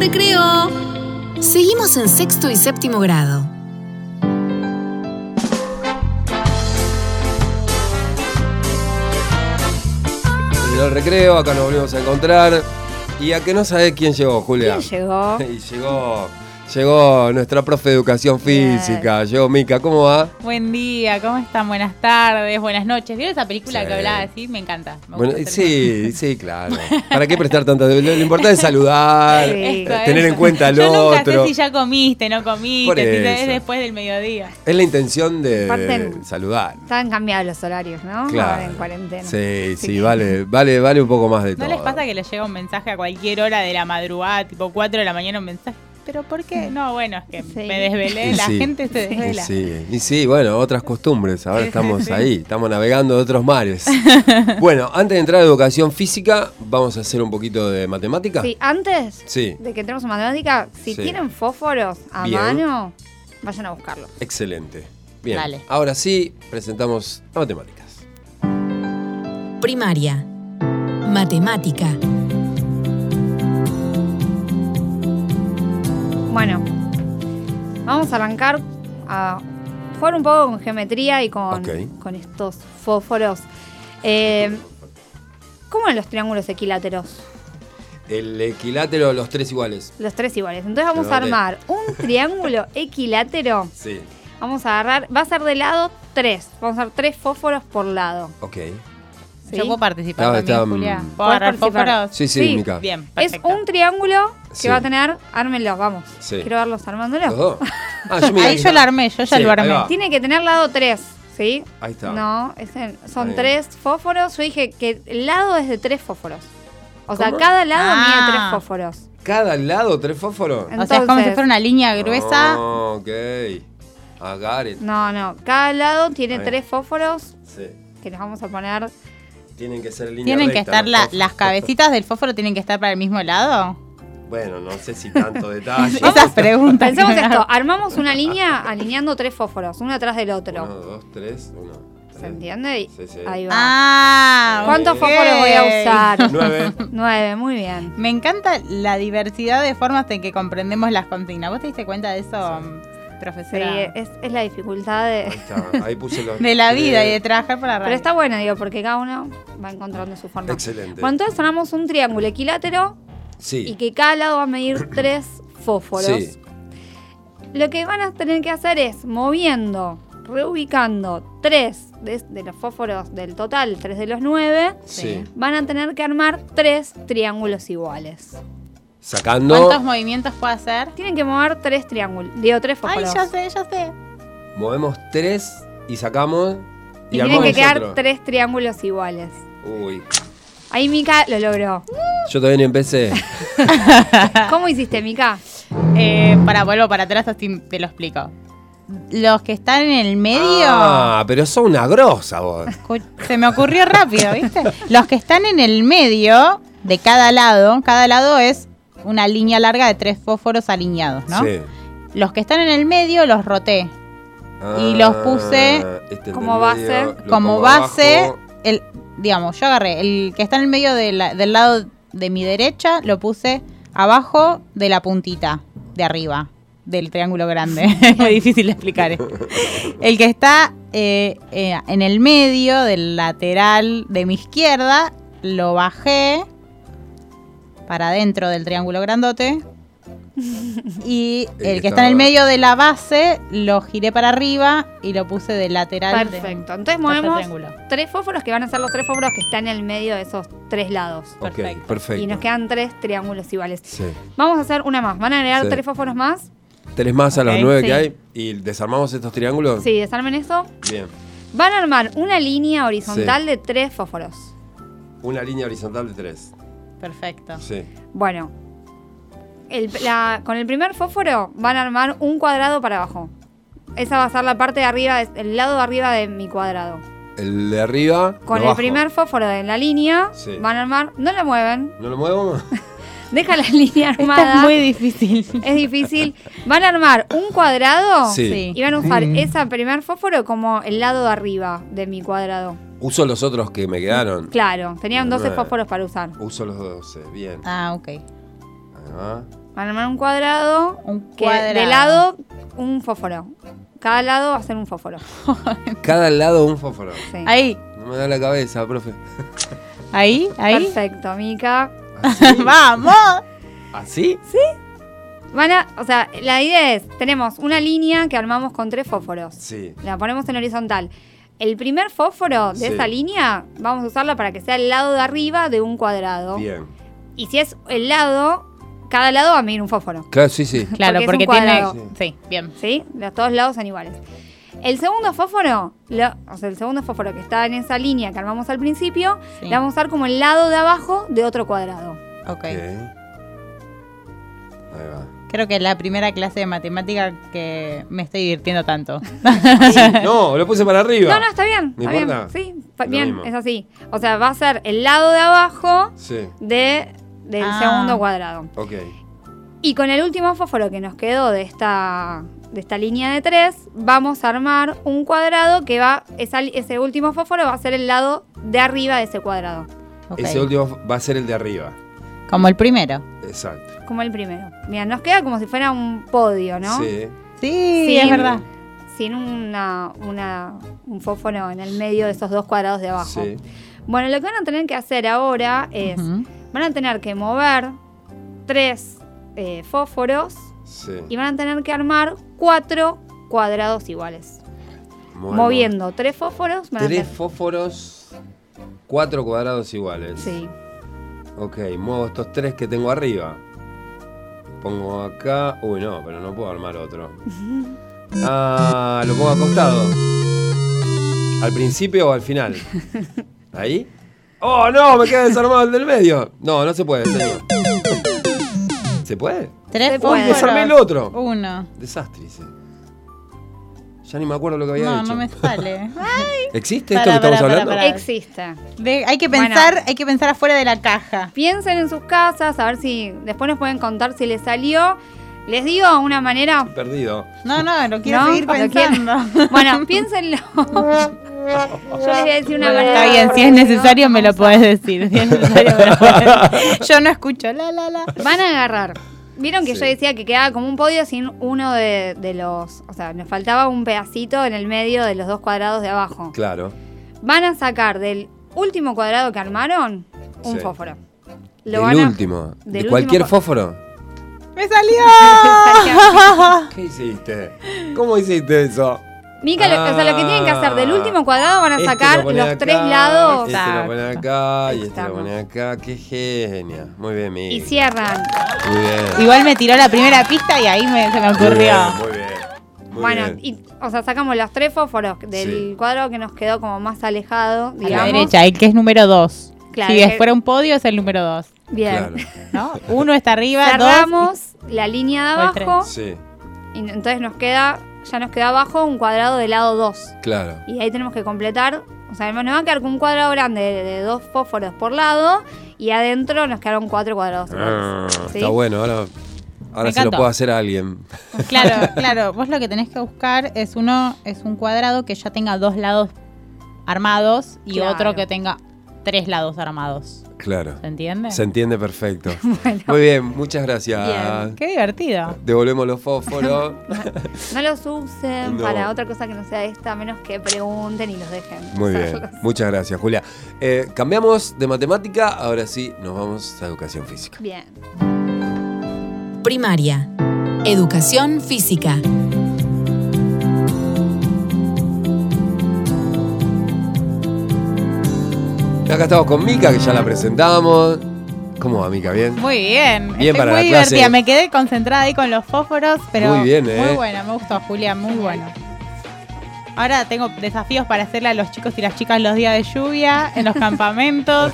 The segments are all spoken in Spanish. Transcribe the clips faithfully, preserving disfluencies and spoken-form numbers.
recreo. Seguimos en sexto y séptimo grado. El recreo, acá nos volvemos a encontrar. Y a que no sabés quién llegó, Julia. ¿Quién llegó? Y llegó, llegó nuestra profe de educación física, yes. Llegó Mica, ¿cómo va? Buen día, ¿cómo están? Buenas tardes, buenas noches. ¿Vieron esa película sí. que hablaba así? Me encanta. Me bueno, sí, sí, claro. ¿Para qué prestar tanta? Lo importante es saludar, sí. tener eso. en cuenta al Yo otro. Yo nunca sé si ya comiste, no comiste, si es después del mediodía. Es la intención de Aparte, saludar. Estaban cambiados los horarios, ¿no? Claro. Ahora en cuarentena. Sí, sí, sí, vale, vale, vale un poco más de ¿No todo. ¿No les pasa que les llega un mensaje a cualquier hora de la madrugada, tipo cuatro de la mañana, un mensaje? ¿Pero por qué? No, bueno, es que sí. me desvelé, la sí. gente se desvela. Sí, y sí, bueno, otras costumbres. Ahora estamos sí. ahí, estamos navegando de otros mares. Bueno, antes de entrar a educación física, vamos a hacer un poquito de matemática. Sí, antes sí. de que entremos en matemática, si sí. tienen fósforos a Bien. mano, vayan a buscarlos. Excelente. Bien, Dale. Ahora sí, presentamos a matemáticas. Primaria. Matemática. Bueno, vamos a arrancar a jugar un poco con geometría y con, okay. con estos fósforos. Eh, ¿Cómo eran los triángulos equiláteros? El equilátero, los tres iguales. Los tres iguales. Entonces vamos a armar un triángulo equilátero. Sí. Vamos a agarrar, va a ser de lado tres. Vamos a hacer tres fósforos por lado. Ok. ¿Sí? Yo puedo participar no, también, está, Julia. ¿Puedo agarrar fósforos? Sí, sí, sí. Mica. Bien, perfecto. Es un triángulo que sí. va a tener, ármenlo, vamos. Sí. Quiero verlos armándolo. ¿Los dos? Ah, yo ahí yo lo armé, yo ya sí, lo armé. Tiene que tener lado tres, ¿sí? Ahí está. No, es en, son tres fósforos. Yo dije que el lado es de tres fósforos. O sea, ¿Cómo? cada lado ah. mide tres fósforos. ¿Cada lado tres fósforos? Entonces, o sea, es como si fuera una línea gruesa. Oh, ok. I got it. No, no. Cada lado tiene Ahí. tres fósforos Sí. que les vamos a poner. Tienen que ser líneas ¿Tienen rectas, que estar la, las cabecitas del fósforo tienen que estar para el mismo lado? Bueno, no sé si tanto detalle. Esas preguntas. Pensemos esto, armamos una línea alineando tres fósforos, uno atrás del otro. Uno, dos, tres, uno. Tres. ¿Se entiende? Sí, sí. Ahí va. Ah, ¿Cuántos okay. fósforos voy a usar? Nueve. Nueve, muy bien. Me encanta la diversidad de formas en que comprendemos las consignas. ¿Vos te diste cuenta de eso, Sí, profesora? es, es la dificultad de, Ahí está, ahí puse los... de la vida y de trabajar para la radio. pero está bueno, digo, porque cada uno va encontrando su forma. Excelente. Bueno, entonces armamos un triángulo equilátero Sí. y que cada lado va a medir tres fósforos. Sí. Lo que van a tener que hacer es moviendo, reubicando tres de, de los fósforos del total, tres de los nueve, Sí. van a tener que armar tres triángulos iguales. Sacando... ¿Cuántos movimientos puedo hacer? Tienen que mover tres triángulos, digo, tres Ay, fósforos. ya sé, ya sé. Movemos tres y sacamos... Y, Y, tienen que armamos quedar otro. tres triángulos iguales. Uy, Ahí Mica lo logró. yo todavía ni empecé. ¿Cómo hiciste, Mica? Eh, para vuelvo para atrás, así te lo explico. Los que están en el medio... Ah, pero sos una grosa vos. Se me ocurrió rápido, ¿viste? Los que están en el medio de cada lado, cada lado es una línea larga de tres fósforos alineados, ¿no? Sí. Los que están en el medio los roté. Y los puse este como del base. medio, lo como pongo base. abajo. El, digamos, yo agarré el que está en el medio de la- del lado de mi derecha, lo puse abajo de la puntita de arriba del triángulo grande. Es muy difícil de explicar esto. El que está eh, eh, en el medio del lateral de mi izquierda, lo bajé para adentro del triángulo grandote. Y El el que que está en el estaba- medio de la base lo giré para arriba y lo puse del lateral. de- Perfecto. Entonces tercer movemos triángulo. tres fósforos que van a ser los tres fósforos que están en el medio de esos tres lados. Ok, Perfecto. perfecto. Y nos quedan tres triángulos iguales. Sí. Vamos a hacer una más. ¿Van a agregar Sí. tres fósforos más? ¿Tres más a Ok, los nueve sí. que hay? ¿Y desarmamos estos triángulos? Sí, desarmen eso. Bien. Van a armar una línea horizontal de tres fósforos. Una línea horizontal de tres. Perfecto. Sí. Bueno, el- la- con el primer fósforo van a armar un cuadrado para abajo. Esa va a ser la parte de arriba, el lado de arriba de mi cuadrado. El de arriba. Con lo el bajo. primer fósforo de la línea Sí. van a armar, no la mueven, ¿No lo muevo? deja la línea Esta armada. es muy difícil. Es difícil. Van a armar un cuadrado Sí. Sí. y van a usar ese primer fósforo como el lado de arriba de mi cuadrado. Uso los otros que me quedaron. Claro, tenían doce Nueve. fósforos para usar. Uso los doce. Bien. Ah, ok. Ahí va. Van a armar un cuadrado, Un que cuadrado. de lado un fósforo. Cada lado va a ser un fósforo. Cada lado un fósforo. Sí. Ahí, No me da la cabeza, profe. ahí, ahí. Perfecto, Mica. ¿Así? ¡Vamos! ¿Así? Van a, o sea, la idea es, tenemos una línea que armamos con tres fósforos. Sí. La ponemos en horizontal. El primer fósforo de Sí. esa línea, vamos a usarla para que sea el lado de arriba de un cuadrado. Bien. Y si es el lado, cada lado va a medir un fósforo. Claro, sí, sí. Claro, Porque porque, es un tiene. cuadrado. Sí, bien. ¿Sí? Los dos lados son iguales. El segundo fósforo, lo- o sea, el segundo fósforo que está en esa línea que armamos al principio, Sí. le vamos a usar como el lado de abajo de otro cuadrado. Ok. Ok. Ahí va. Creo que es la primera clase de matemática que me estoy divirtiendo tanto. No, lo puse para arriba. No, no, está bien. ¿No Está bien. importa? Sí, fa- Lo bien, mismo. es así. O sea, va a ser el lado de abajo Sí. de, del Ah. segundo cuadrado. Ok. Y con el último fósforo que nos quedó de esta, de esta línea de tres, vamos a armar un cuadrado que va, esa- ese último fósforo va a ser el lado de arriba de ese cuadrado, Ok. Ese último va a ser el de arriba. Como el primero. Exacto. como el primero. Mira, nos queda como si fuera un podio, ¿no? Sí. Sí, Sí. es verdad. Sin una, una, un fósforo en el medio de esos dos cuadrados de abajo. Sí. Bueno, lo que van a tener que hacer ahora es, Ujú. van a tener que mover tres eh, fósforos Sí. y van a tener que armar cuatro cuadrados iguales. Bueno. Moviendo tres fósforos. Van a Tres tener- fósforos, cuatro cuadrados iguales. Sí. Ok, muevo estos tres que tengo arriba. Pongo acá. Uy, no, pero no puedo armar otro. Ah, lo pongo acostado. ¿Al principio o al final? ¿Ahí? ¡Oh, no! Me queda desarmado el del medio. No, no se puede, señor. ¿Se puede? Tres Se puede. Uy, desarmé el otro. Uno. Desastre, hice. Ya ni me acuerdo lo que había No, hecho. no me sale. ¿Existe Pará, esto que estamos pará, pará, hablando? pará. Existe. De- hay que Bueno. pensar, hay que pensar afuera de la caja. Piensen en sus casas, a ver si después nos pueden contar si les salió. Les digo una manera. Perdido. No, no, lo quiero ¿No? seguir ¿Lo quieren? pensando. Bueno, piénsenlo. Yo les voy a decir una Bueno, manera. está bien, si es necesario me lo Vamos a- podés decir. Si es necesario me lo podés decir. Yo no escucho, la, la, la. Van a agarrar. Vieron que Sí. yo decía que quedaba como un podio sin uno de, de los. O sea, nos faltaba un pedacito en el medio de los dos cuadrados de abajo. Claro. Van a sacar del último cuadrado que armaron un Sí. fósforo. Lo Del van a- último. ¿De del cualquier último fósforo? ¡Me salió! ¿Qué hiciste? ¿Cómo hiciste eso? Mica, lo- o sea, lo que tienen que hacer del último cuadrado van a Este sacar lo pone los acá, tres lados Este lo pone acá y este lo Estamos. pone acá. Qué genia. Muy bien, Mica. y cierran. Muy bien. Igual me tiró la primera pista y ahí me- se me Muy ocurrió. bien, muy bien. Muy Bueno, bien. y, o sea, sacamos los tres fósforos del Sí. cuadrado que nos quedó como más alejado, A digamos. la derecha, el que es número dos. Claro, si el- fuera un podio es el número dos. Bien. Claro. ¿No? Uno está arriba, Cerramos la línea de O el tres. abajo Sí, y entonces nos queda, ya nos queda abajo un cuadrado del lado dos. claro. Y ahí tenemos que completar, o sea, nos va a quedar con un cuadrado grande de, de dos fósforos por lado y adentro nos quedaron cuatro cuadrados. Ah, iguales. ¿Sí? Está bueno, ahora, ahora Me se lo encantó. puedo hacer a alguien. dos. Claro, claro. Vos lo que tenés que buscar es uno, es un cuadrado que ya tenga dos lados armados y Claro. otro que tenga tres lados armados. Claro. ¿Se entiende? Se entiende perfecto. Bueno, Muy bien, muchas gracias. Bien. Qué divertido. Devolvemos los fósforos. no los usen No. para otra cosa que no sea esta, a menos que pregunten y los dejen. Muy bien, usarlos. muchas gracias, Julia. Eh, cambiamos de matemática, ahora sí nos vamos a educación física. Bien. Primaria. Educación física. Acá estamos con Mica, que ya la presentamos. ¿Cómo va, Mica? ¿Bien? Muy bien. Bien Estoy para muy la clase. divertida. Me quedé concentrada ahí con los fósforos, pero Muy bien, ¿eh? muy bueno. Me gustó, Julia, muy bueno. Ahora tengo desafíos para hacerle a los chicos y las chicas los días de lluvia, en los campamentos.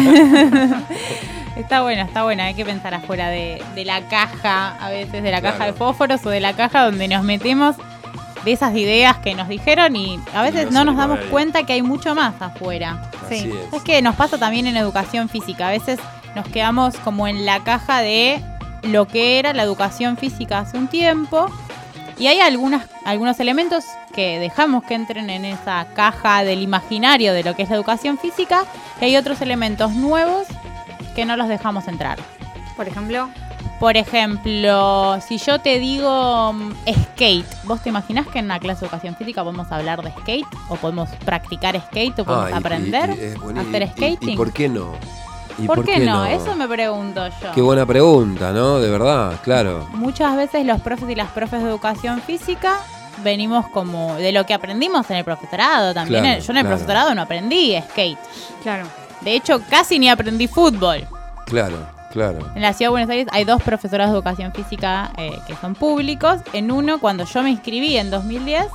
Está bueno, está bueno. Hay que pensar afuera de, de la caja, a veces de la caja Claro. de fósforos o de la caja donde nos metemos de esas ideas que nos dijeron y a veces no no nos salimos damos de ahí. cuenta que hay mucho más afuera. Así Sí. es. Es que nos pasa también en educación física. A veces nos quedamos como en la caja de lo que era la educación física hace un tiempo. Y hay algunas, algunos elementos que dejamos que entren en esa caja del imaginario de lo que es la educación física. Y hay otros elementos nuevos que no los dejamos entrar. Por ejemplo, Por ejemplo, si yo te digo um, skate, ¿vos te imaginás que en una clase de educación física podemos hablar de skate? ¿O podemos practicar skate? ¿O podemos Ah, y- aprender y- y- es bueno, a hacer y- y- skating? ¿Y por qué no? ¿Y ¿Por, qué, no? Eso me pregunto yo. Qué buena pregunta, ¿no? De verdad, claro. Muchas veces los profes y las profes de educación física venimos como de lo que aprendimos en el profesorado también. Claro, yo en el claro. profesorado no aprendí skate. Claro. De hecho, casi ni aprendí fútbol. Claro, claro. En la Ciudad de Buenos Aires hay dos profesorados de educación física eh, que son públicos. En uno, cuando yo me inscribí en dos mil diez,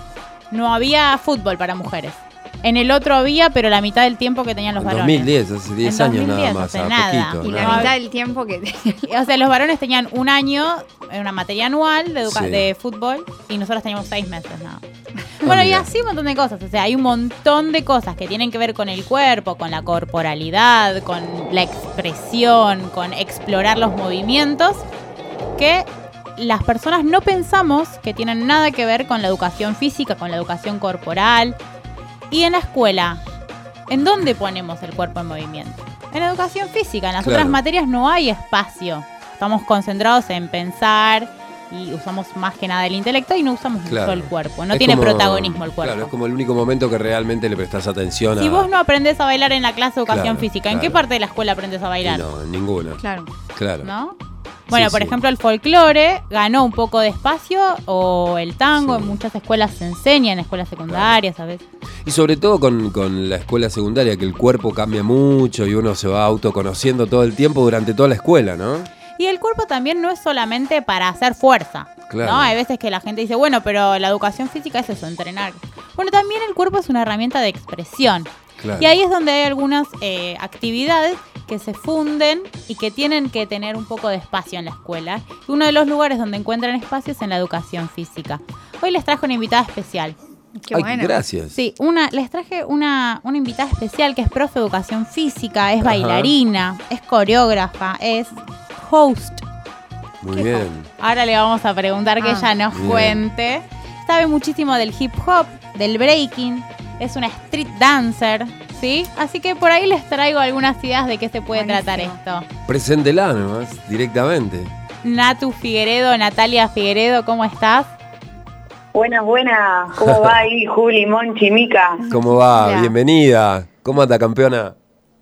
no había fútbol para mujeres. En el otro había, pero la mitad del tiempo que tenían los En varones. dos mil diez, hace diez En años dos mil diez, nada más, hace a nada. poquito. Y nada. la mitad del tiempo que tenía. O sea, los varones tenían un año en una materia anual de, educa- Sí. de fútbol y nosotros teníamos seis meses nada. Bueno, y mira. así un montón de cosas. O sea, hay un montón de cosas que tienen que ver con el cuerpo, con la corporalidad, con la expresión, con explorar los movimientos, que las personas no pensamos que tienen nada que ver con la educación física, con la educación corporal. Y en la escuela, ¿en dónde ponemos el cuerpo en movimiento? En educación física. En las Claro. otras materias no hay espacio. Estamos concentrados en pensar y usamos más que nada el intelecto y no usamos Claro. mucho el cuerpo. No Es tiene como- protagonismo el cuerpo. Claro, es como el único momento que realmente le prestás atención a... Si vos no aprendés a bailar en la clase de educación Claro, física, ¿en claro. qué parte de la escuela aprendes a Y bailar? no, en ninguna. Claro. Claro. ¿No? Bueno, Sí, por sí. ejemplo, el folclore ganó un poco de espacio, o el tango, Sí. en muchas escuelas se enseña, en escuelas secundarias, ¿sabes? Y sobre todo con, con la escuela secundaria, que el cuerpo cambia mucho y uno se va autoconociendo todo el tiempo durante toda la escuela, ¿no? Y el cuerpo también no es solamente para hacer fuerza, Claro. ¿no? Hay veces que la gente dice, bueno, pero la educación física es eso, entrenar. Bueno, también el cuerpo es una herramienta de expresión. Claro. Y ahí es donde hay algunas eh, actividades que se funden y que tienen que tener un poco de espacio en la escuela. Y uno de los lugares donde encuentran espacio es en la educación física. Hoy les traje una invitada especial. Qué Ay, bueno. gracias. Sí, una, les traje una, una invitada especial que es profe de educación física, es Ajá. bailarina, es coreógrafa, es host. Muy ¿Qué bien. host? Ahora le vamos a preguntar que Ah. ella nos Bien. cuente. Sabe muchísimo del hip hop, del breaking, es una street dancer, ¿sí? Así que por ahí les traigo algunas ideas de qué se puede Buenísimo. tratar esto. Preséntela nomás, directamente. Natu Figueredo, Natalia Figueredo, ¿cómo estás? Buenas, buenas. ¿Cómo va ahí, Juli, Monchi, Mica? ¿Cómo va? Hola. Bienvenida. ¿Cómo anda, campeona?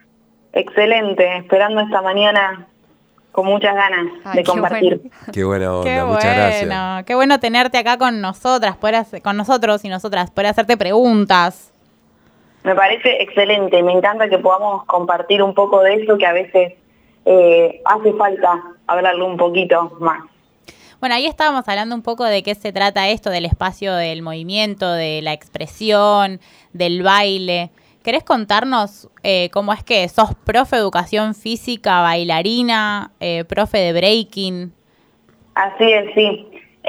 Excelente. Esperando esta mañana con muchas ganas Ay, de qué compartir. bueno. Qué buena onda, Qué muchas bueno, gracias. qué bueno tenerte acá con nosotras, poder hacer- con nosotros y nosotras, poder hacerte preguntas. Me parece excelente. Me encanta que podamos compartir un poco de eso que a veces eh, hace falta hablarlo un poquito más. Bueno, ahí estábamos hablando un poco de qué se trata esto, del espacio del movimiento, de la expresión, del baile. ¿Querés contarnos eh, cómo es que sos profe de educación física, bailarina, eh, profe de breaking? Así es, sí.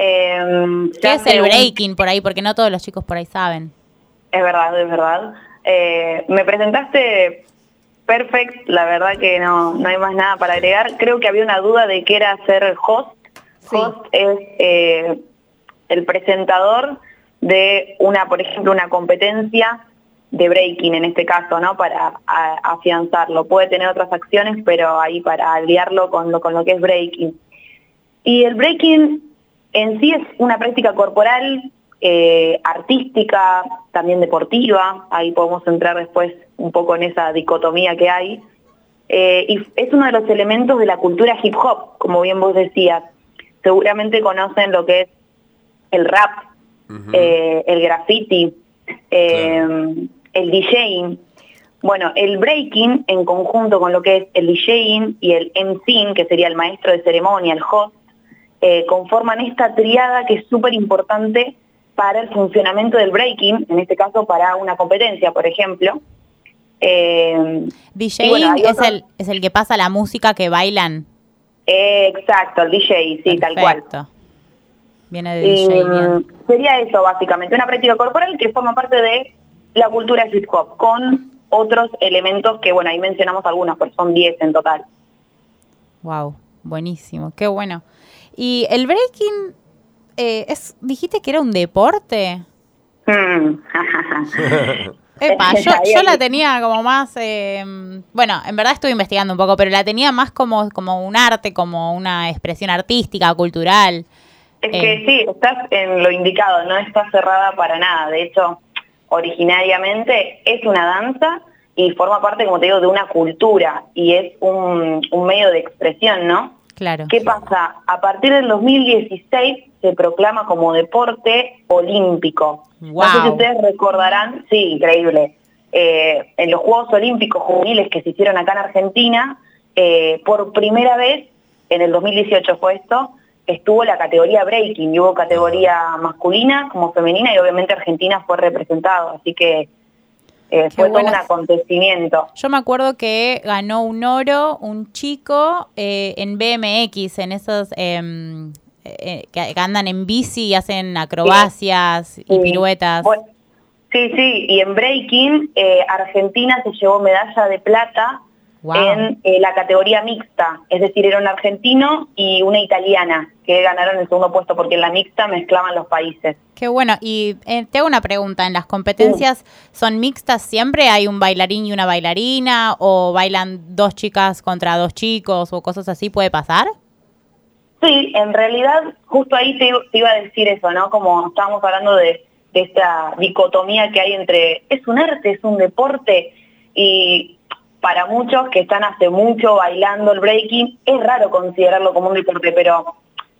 Eh, ¿Qué ya es el hace un- breaking por ahí? Porque no todos los chicos por ahí saben. Es verdad, es verdad. Eh, me presentaste perfecto, la verdad que no, no hay más nada para agregar. Creo que había una duda de qué era ser host. Sí. Host es eh, el presentador de una, por ejemplo, una competencia de breaking en este caso, ¿no? Para a- afianzarlo. Puede tener otras acciones, pero ahí para aliarlo con lo, con lo que es breaking. Y el breaking en sí es una práctica corporal, eh, artística, también deportiva. Ahí podemos entrar después un poco en esa dicotomía que hay. Eh, y es uno de los elementos de la cultura hip hop, como bien vos decías. Seguramente conocen lo que es el rap, Ujú. eh, el graffiti, eh, Claro. el DJing. Bueno, el breaking en conjunto con lo que es el DJing y el emceeing, que sería el maestro de ceremonia, el host, eh, conforman esta triada que es súper importante para el funcionamiento del breaking, en este caso para una competencia, por ejemplo. Eh, DJing y bueno, hay es, otros- el, es el que pasa la música que bailan. eh, exacto, el D J, sí, tal cual. Perfecto. Viene de Y, D J, bien. mm, sería eso básicamente, una práctica corporal que forma parte de la cultura hip hop, con otros elementos que, bueno, ahí mencionamos algunos, pero son diez en total. Wow, buenísimo, qué bueno. ¿Y el breaking, eh, es, dijiste que era un deporte? Mm, Epa, yo, yo la tenía como más, eh, bueno, en verdad estuve investigando un poco, pero la tenía más como, como un arte, como una expresión artística, cultural. Es que eh. sí, estás en lo indicado, no está cerrada para nada. De hecho, originariamente es una danza y forma parte, como te digo, de una cultura y es un, un medio de expresión, ¿no? Claro. ¿Qué pasa? A partir del dos mil dieciséis se proclama como deporte olímpico. Wow. No sé si ustedes recordarán, sí, increíble, eh, en los Juegos Olímpicos Juveniles que se hicieron acá en Argentina, eh, por primera vez, en el dos mil dieciocho fue esto, estuvo la categoría breaking, y hubo categoría masculina como femenina, y obviamente Argentina fue representado, así que eh, fue todo un acontecimiento. Yo me acuerdo que ganó un oro un chico eh, en B M X, en esos... Eh, Eh, que andan en bici y hacen acrobacias sí, y piruetas. Bueno, sí, sí, y en breaking eh, Argentina se llevó medalla de plata wow. en eh, la categoría mixta, es decir, era un argentino y una italiana que ganaron el segundo puesto porque en la mixta mezclaban los países. Qué bueno, y eh, te hago una pregunta, ¿en las competencias sí. son mixtas siempre? ¿Hay un bailarín y una bailarina o bailan dos chicas contra dos chicos o cosas así? ¿Puede pasar? Sí, en realidad justo ahí te, te iba a decir eso, ¿no? Como estábamos hablando de, de esta dicotomía que hay entre es un arte, es un deporte, y para muchos que están hace mucho bailando el breaking, es raro considerarlo como un deporte, pero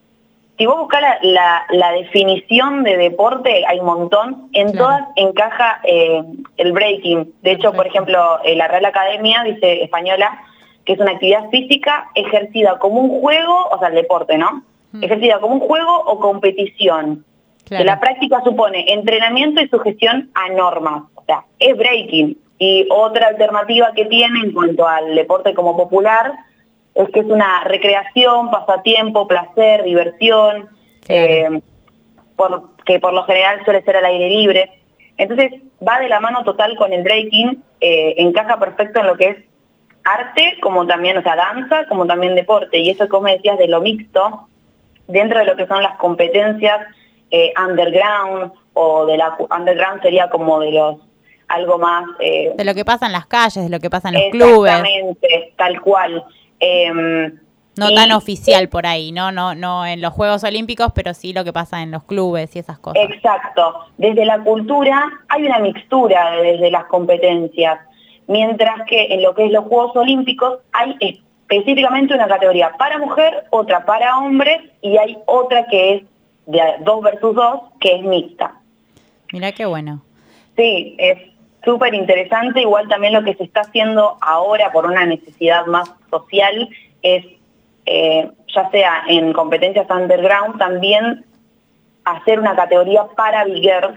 si vos buscás la, la, la definición de deporte, hay un montón, en claro. todas encaja eh, el breaking. De hecho, por ejemplo, eh, la Real Academia dice española, que es una actividad física ejercida como un juego, o sea, el deporte, ¿no? Mm. Ejercida como un juego o competición. Claro. Que la práctica supone entrenamiento y sujeción a normas. O sea, es breaking. Y otra alternativa que tiene en cuanto al deporte como popular es que es una recreación, pasatiempo, placer, diversión, claro. eh, por, que por lo general suele ser al aire libre. Entonces, va de la mano total con el breaking, eh, encaja perfecto en lo que es arte, como también, o sea, danza, como también deporte. Y eso que vos me decías de lo mixto, dentro de lo que son las competencias eh, underground, o de la underground sería como de los, algo más... Eh, de lo que pasa en las calles, de lo que pasa en los clubes. Exactamente, tal cual. Eh, no y, tan oficial por ahí, ¿no? No, no en los Juegos Olímpicos, pero sí lo que pasa en los clubes y esas cosas. Exacto. Desde la cultura hay una mixtura desde las competencias. Mientras que en lo que es los Juegos Olímpicos hay específicamente una categoría para mujer, otra para hombres y hay otra que es de dos versus dos, que es mixta. Mirá qué bueno. Sí, es súper interesante. Igual también lo que se está haciendo ahora por una necesidad más social es, eh, ya sea en competencias underground, también hacer una categoría para big girls,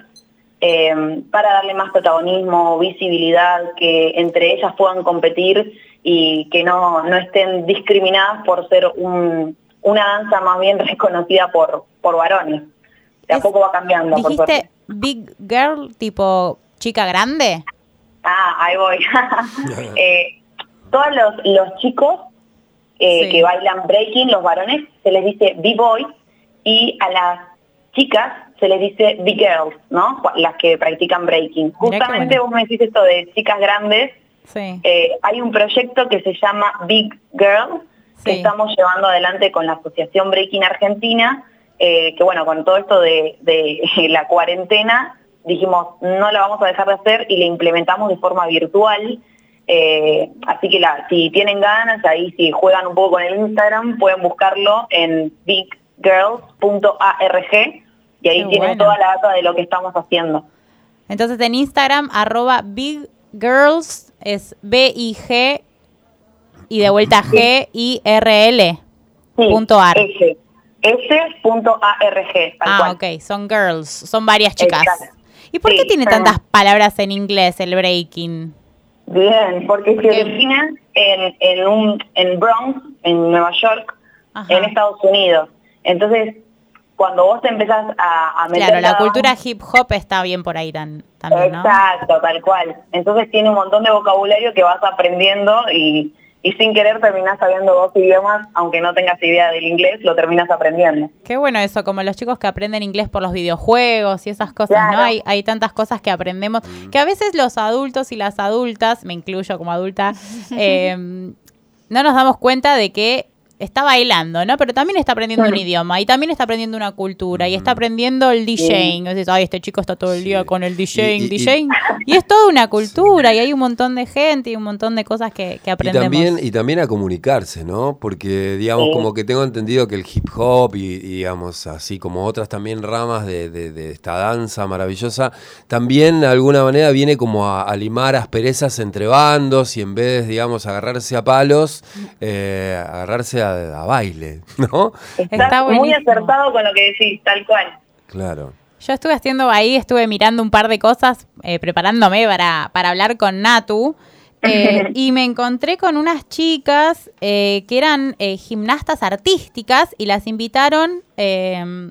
Eh, para darle más protagonismo, visibilidad, que entre ellas puedan competir y que no, no estén discriminadas por ser un, una danza más bien reconocida por, por varones. De a poco va cambiando. ¿Dijiste big girl tipo chica grande? Ah, ahí voy. eh, todos los, los chicos eh, sí. que bailan breaking, los varones, se les dice b-boy, y a las chicas se les dice big girls, ¿no? Las que practican breaking. Justamente bueno. Vos me decís esto de chicas grandes. Sí. Eh, hay un proyecto que se llama Big Girl, que sí. estamos llevando adelante con la Asociación Breaking Argentina, eh, que bueno, con todo esto de, de la cuarentena, dijimos, no la vamos a dejar de hacer y la implementamos de forma virtual. Eh, así que la, si tienen ganas, ahí si juegan un poco con el Instagram, pueden buscarlo en big girls punto org. Y ahí Qué tienen bueno. toda la data de lo que estamos haciendo. Entonces en Instagram, arroba Big Girls, es B I G y de vuelta G I R L sí, punto ar. S, S punto A R G. Ah, cual. Ok, son girls, son varias chicas. Exacto. ¿Y por sí, qué tiene sí. tantas palabras en inglés el breaking? Bien, porque se origina en, en, un, en Bronx, en Nueva York, Ajá. en Estados Unidos. Entonces, cuando vos te empezás a, a meter... Claro, la cultura hip hop está bien por ahí tan, también, ¿no? Exacto, tal cual. Entonces tiene un montón de vocabulario que vas aprendiendo y, y sin querer terminás sabiendo dos idiomas, aunque no tengas idea del inglés, lo terminas aprendiendo. Qué bueno eso, como los chicos que aprenden inglés por los videojuegos y esas cosas, Claro. ¿no? Hay, hay tantas cosas que aprendemos, que a veces los adultos y las adultas, me incluyo como adulta, eh, no nos damos cuenta de que está bailando, ¿no? Pero también está aprendiendo un idioma y también está aprendiendo una cultura y está aprendiendo el DJing. Sí. Dices, ay, este chico está todo el día sí. con el DJing, y, y, DJing. Y, y es toda una cultura y hay un montón de gente y un montón de cosas que, que aprendemos. Y también, y también a comunicarse, ¿no? Porque, digamos, sí. como que tengo entendido que el hip hop y, y digamos, así como otras también ramas de, de, de esta danza maravillosa, también de alguna manera viene como a, a limar asperezas entre bandos y en vez de, digamos, agarrarse a palos, eh, agarrarse a a baile, ¿no? Estás Está muy acertado con lo que decís, tal cual. Claro. Yo estuve haciendo ahí, estuve mirando un par de cosas, eh, preparándome para, para hablar con Natu, eh, y me encontré con unas chicas eh, que eran eh, gimnastas artísticas y las invitaron eh,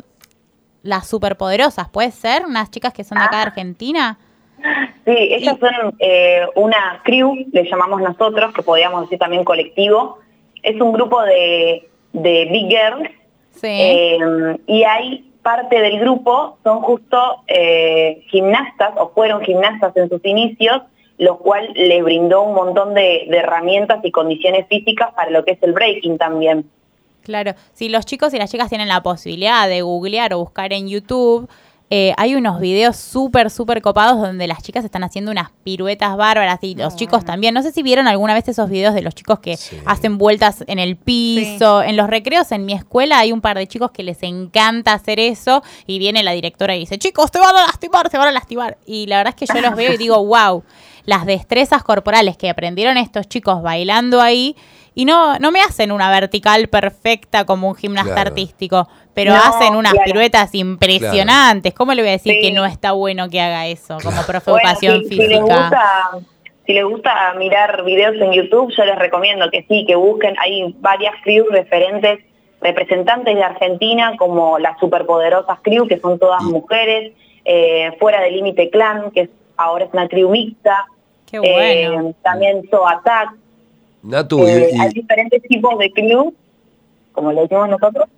las superpoderosas, ¿puede ser? Unas chicas que son de acá de Argentina. Sí, ellas y, son eh, una crew, le llamamos nosotros, que podríamos decir también colectivo. Es un grupo de, de big girls sí. eh, y hay parte del grupo, son justo eh, gimnastas o fueron gimnastas en sus inicios, lo cual les brindó un montón de, de herramientas y condiciones físicas para lo que es el breaking también. Claro, si los chicos y las chicas tienen la posibilidad de googlear o buscar en YouTube, Eh, hay unos videos súper, súper copados donde las chicas están haciendo unas piruetas bárbaras y los chicos también. No sé si vieron alguna vez esos videos de los chicos que sí. hacen vueltas en el piso. Sí. En los recreos en mi escuela hay un par de chicos que les encanta hacer eso y viene la directora y dice, chicos, te van a lastimar, te van a lastimar. Y la verdad es que yo los veo y digo, wow, las destrezas corporales que aprendieron estos chicos bailando ahí. Y no, no me hacen una vertical perfecta como un gimnasta claro. artístico, pero no, hacen unas claro. piruetas impresionantes. Claro. ¿Cómo le voy a decir sí. que no está bueno que haga eso como profe de educación bueno, si, física? Si les, gusta, si les gusta mirar videos en YouTube, yo les recomiendo que sí, que busquen. Hay varias crews referentes, representantes de Argentina, como las superpoderosas crew, que son todas mujeres, eh, Fuera del Límite Clan, que es, ahora es una crew mixta. Qué bueno. Eh, también So Attack. Natu, eh, y, hay diferentes tipos de crew, como le decimos nosotros,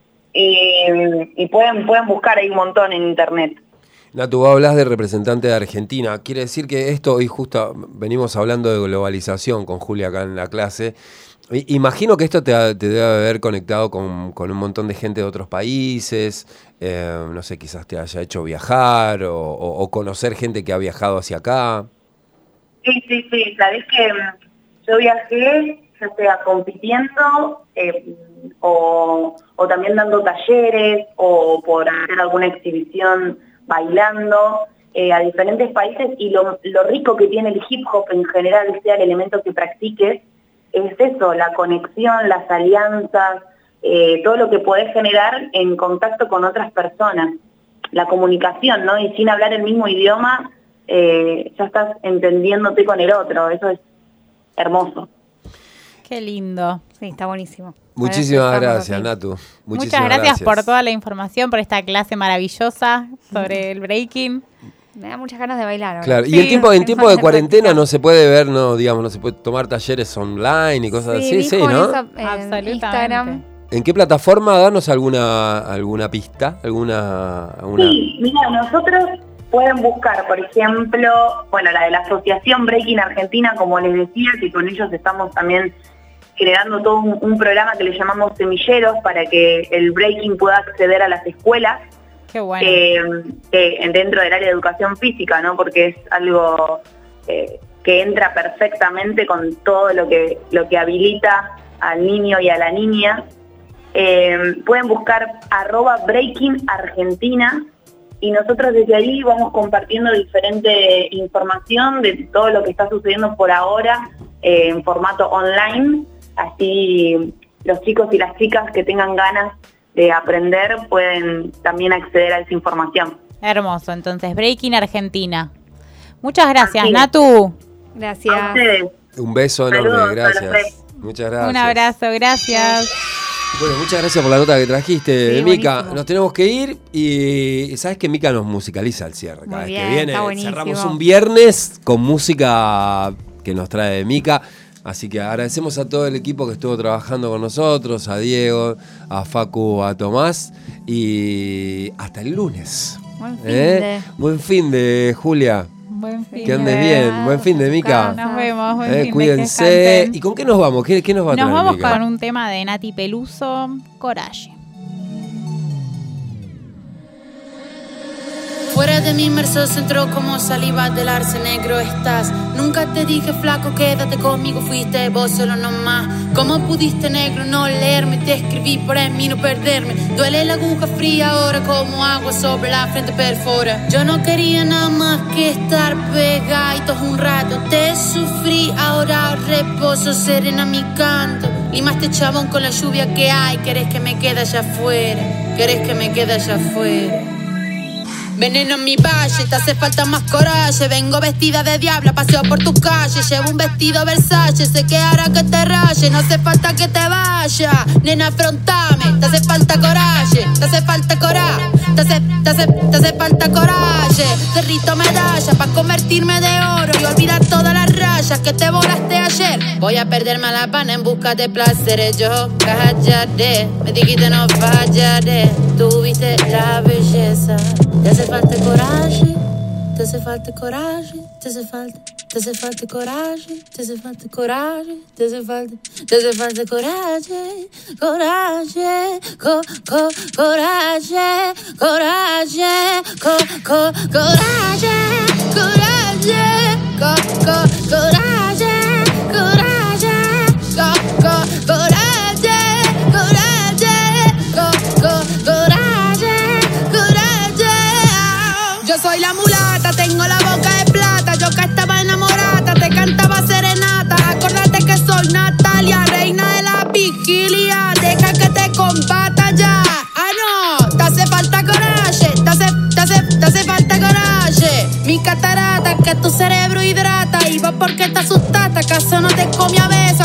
y, y pueden, pueden buscar ahí un montón en internet. Natu, vos hablás de representante de Argentina. Quiere decir que esto, hoy justo venimos hablando de globalización con Julia acá en la clase. Imagino que esto te, te debe haber conectado con, con un montón de gente de otros países, eh, no sé, quizás te haya hecho viajar o, o, o conocer gente que ha viajado hacia acá. Sí, sí, sí, sabés que yo viajé, ya sea compitiendo eh, o, o también dando talleres o por hacer alguna exhibición bailando eh, a diferentes países, y lo, lo rico que tiene el hip hop en general, sea el elemento que practiques, es eso, la conexión, las alianzas, eh, todo lo que podés generar en contacto con otras personas, la comunicación, ¿no? Y sin hablar el mismo idioma, eh, ya estás entendiéndote con el otro, eso es hermoso. Qué lindo. Sí, está buenísimo. Muchísimas gracias, Natu. Muchísimas Muchas gracias, gracias por toda la información, por esta clase maravillosa sobre el breaking. Me da muchas ganas de bailar ahora. Claro, sí, y el tiempo, en tiempo de cuarentena no se puede ver, no, digamos, no se puede tomar talleres online y cosas sí, así, sí, ¿no? Esa, en Absolutamente. Instagram. ¿En qué plataforma? Danos alguna alguna pista, alguna, alguna... Sí, mira, nosotros pueden buscar, por ejemplo, bueno, la de la Asociación Breaking Argentina, como les decía, que con ellos estamos también creando todo un, un programa que le llamamos Semilleros para que el breaking pueda acceder a las escuelas. Qué bueno. Eh, eh, dentro del área de educación física, ¿no? Porque es algo eh, que entra perfectamente con todo lo que, lo que habilita al niño y a la niña. Eh, pueden buscar arroba Breaking Argentina y nosotros desde ahí vamos compartiendo diferente información de todo lo que está sucediendo por ahora eh, en formato online. Así los chicos y las chicas que tengan ganas de aprender pueden también acceder a esa información. Hermoso, entonces, Breaking Argentina. Muchas gracias, Así. Natu. Gracias. A ustedes. Un beso enorme, Saludos, gracias. Muchas gracias. Un abrazo, gracias. Bueno, muchas gracias por la nota que trajiste, sí, Mica. buenísimo. Nos tenemos que ir y sabes que Mica nos musicaliza el cierre. Cada Muy vez bien, que viene, está buenísimo. cerramos un viernes con música que nos trae Mica. Así que agradecemos a todo el equipo que estuvo trabajando con nosotros, a Diego, a Facu, a Tomás, y hasta el lunes. Buen fin ¿Eh? de... Buen fin de Julia. Buen fin Que andes de- bien. Buen fin de Mica. Nos vemos. Buen Eh, fin de, cuídense. que descansen. ¿Y con qué nos vamos? ¿Qué, qué nos va a Nos traer vamos Mica? con un tema de Nati Peluso, Coraje. Fuera de mi inmerso centro como saliva del arce negro estás. Nunca te dije flaco, quédate conmigo, fuiste vos solo nomás. ¿Cómo pudiste negro no leerme? Te escribí para en mí no perderme. Duele la aguja fría ahora como agua sobre la frente perfora. Yo no quería nada más que estar pegaditos un rato. Te sufrí, ahora reposo serena mi canto. Limaste chabón con la lluvia que hay. Querés que me quede allá afuera. Querés que me quede allá afuera. Veneno en mi valle, te hace falta más coraje. Vengo vestida de diabla, paseo por tus calles. Llevo un vestido Versace, sé que hará que te raye. No hace falta que te vaya, nena, afrontame. Te hace falta coraje, te hace falta coraje. Te hace, te hace, te hace falta coraje. Derrito medalla pa' convertirme de oro y olvidar todas las rayas que te volaste ayer. Voy a perderme a la pana en busca de placeres. Yo callaré, me dijiste no fallaré. Tuviste la belleza. Te hace falta coraje, te hace falta coraje, te hace falta, te hace falta coraje, te hace falta coraje, te hace falta, te hace falta coraje, coraje, co, co, coraje, coraje, co, co, coraje, coraje, co, co, coraje, coraje, co, co, coraje, coraje, co, co, coraje, coraje. Yo soy la mulata, tengo la boca de plata. Yo que estaba enamorada, te cantaba serenata. Acordate que soy Natalia, reina de la vigilia. Deja que te combata ya. Ah, no, te hace falta coraje. Te hace, te hace, te hace falta coraje. Mi catarata, que tu cerebro hidrata. Y vos porque te asustaste, acaso no te comí a besos.